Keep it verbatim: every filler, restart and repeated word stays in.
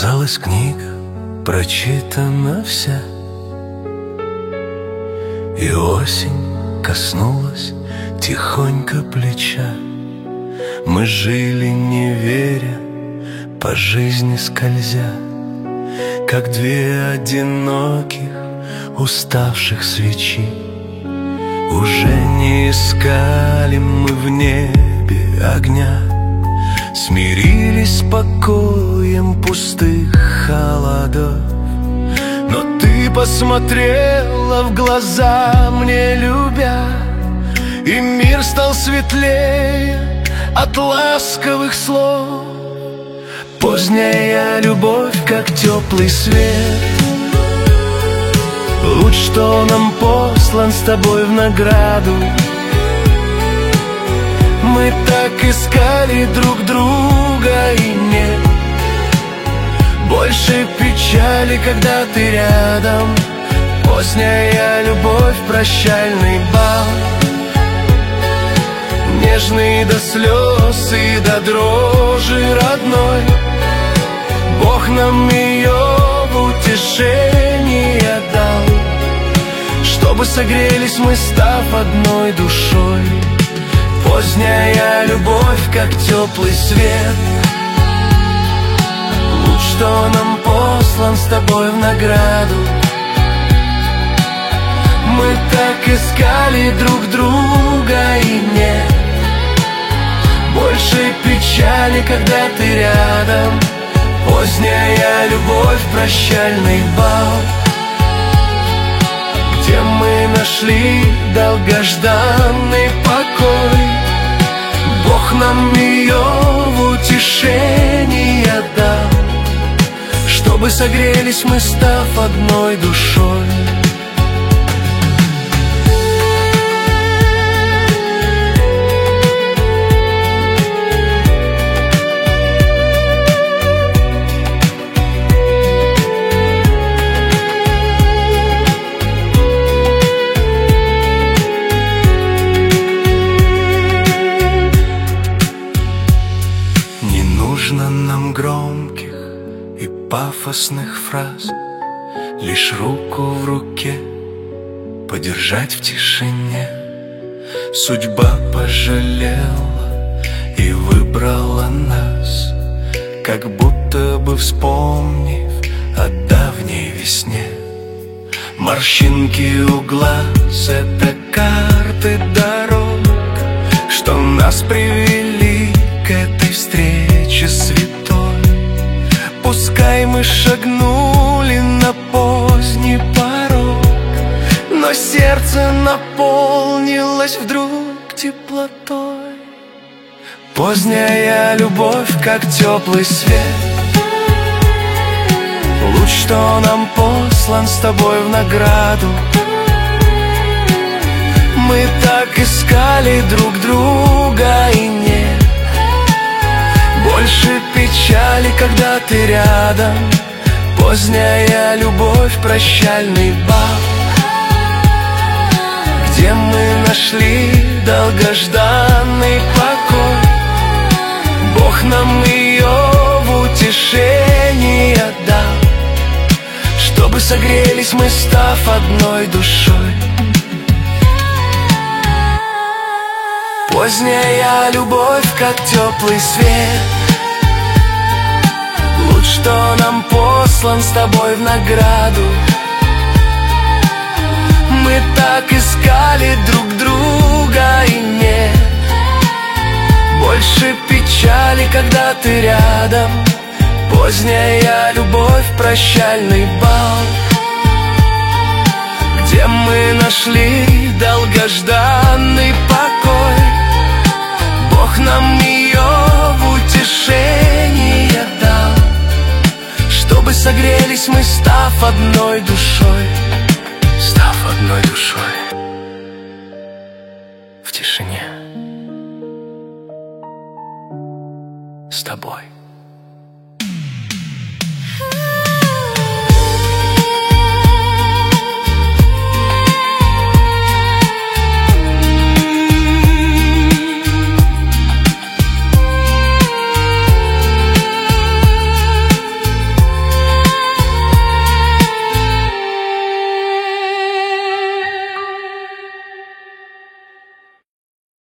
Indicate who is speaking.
Speaker 1: Казалось, книга прочитана вся, и осень коснулась тихонько плеча. Мы жили, не веря, по жизни скользя, как две одиноких уставших свечи. Уже не искали мы в небе огня, смирились с покоем пустых холодов. Но ты посмотрела в глаза мне, любя, и мир стал светлее от ласковых слов. Поздняя любовь, как теплый свет, луч, что нам послан с тобой в награду. Мы так искали друг друга, и нет больше печали, когда ты рядом. Поздняя любовь, прощальный бал, нежный до слез и до дрожи родной. Бог нам ее в утешение дал, чтобы согрелись мы, став одной душой. Поздняя любовь, как теплый свет, луч, что нам послан с тобой в награду. Мы так искали друг друга, и нет больше печали, когда ты рядом. Поздняя любовь, прощальный бал, где мы нашли долгожданный покой. Бог нам ее в утешение дал, чтобы согрелись мы, став одной душой. Нужно нам громких и пафосных фраз, лишь руку в руке подержать в тишине. Судьба пожалела и выбрала нас, как будто бы вспомнив о давней весне. Морщинки у глаз — это карты дорог, что нас привели к этой встрече святой. Пускай мы шагнули на поздний порог, но сердце наполнилось вдруг теплотой. Поздняя любовь, как теплый свет, луч, что нам послан с тобой в награду. Мы так искали друг друга, и нет больше печали, когда ты рядом. Поздняя любовь, прощальный бал, где мы нашли долгожданный покой. Бог нам ее в утешение дал, чтобы согрелись мы, став одной душой. Поздняя любовь, как теплый свет, луч, что нам послан с тобой в награду. Мы так искали друг друга, и нет больше печали, когда ты рядом. Поздняя любовь, прощальный бал, где мы нашли долгожданный покой. Бог нам ее в утешение дал, чтобы согрелись мы, став одной душой. Став одной душой в тишине с тобой.